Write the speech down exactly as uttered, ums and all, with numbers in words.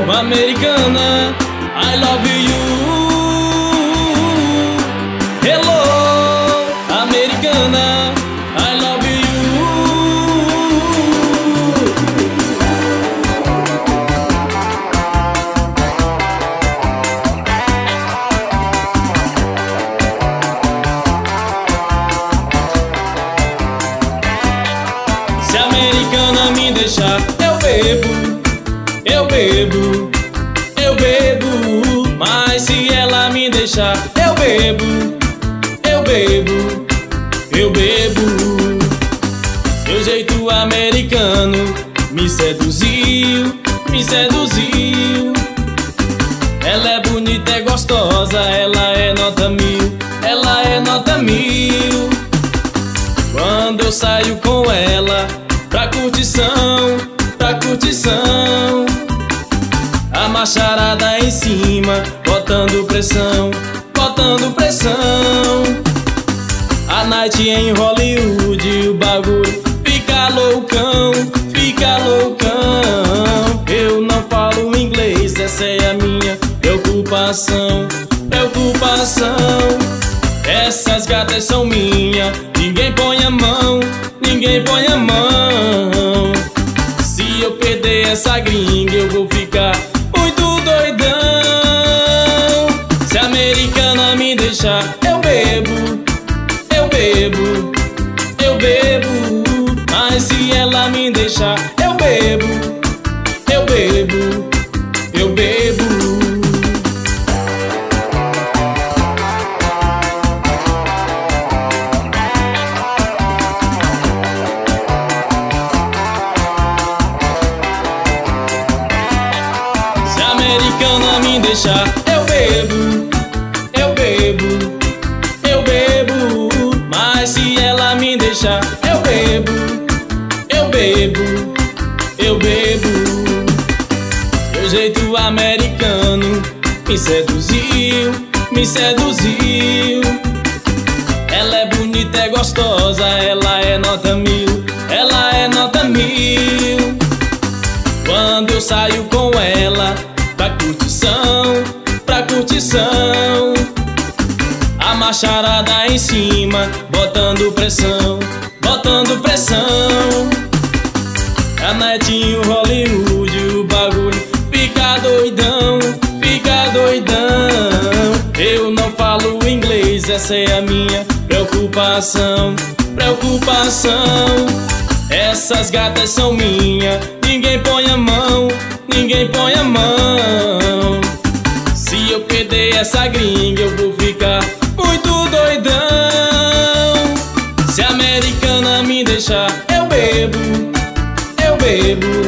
Americana, I love you. Hello, Americana, I love you. Se a americana me deixar, eu bebo, eu bebo, eu bebo. Mas se ela me deixar, eu bebo, eu bebo, eu bebo. Seu jeito americano me seduziu, me seduziu. Ela é bonita, é gostosa, ela é nota mil, ela é nota mil. Quando eu saio com ela pra curtição, pra curtição, a macharada em cima, botando pressão, botando pressão. A night em Hollywood, o bagulho fica loucão, fica loucão. Eu não falo inglês, essa é a minha preocupação, preocupação. Essas gatas são minhas, ninguém põe a mão, ninguém põe a mão. Se eu perder essa gringa, eu vou ficar muito doidão. Se a americana me deixar, eu bebo, eu bebo, eu bebo. Mas se ela me deixar, eu bebo, eu bebo, eu bebo. Se a americana me deixar, eu bebo, eu bebo, eu bebo. Mas se ela me deixar, eu bebo, eu bebo, eu bebo. Seu jeito americano me seduziu, me seduziu. Ela é bonita, é gostosa, ela é nota mil, ela é nota mil. Quando eu saio com ela pra curtição, pra curtição, a macharada em cima, botando pressão, botando pressão. A night em Hollywood, o bagulho fica doidão, fica doidão. Eu não falo inglês, essa é a minha preocupação, preocupação. Essas gatas são minhas, ninguém põe a mão, ninguém põe a mão. Se eu perder essa gringa, eu vou ficar muito doidão. Se a americana me deixar, eu bebo, eu bebo,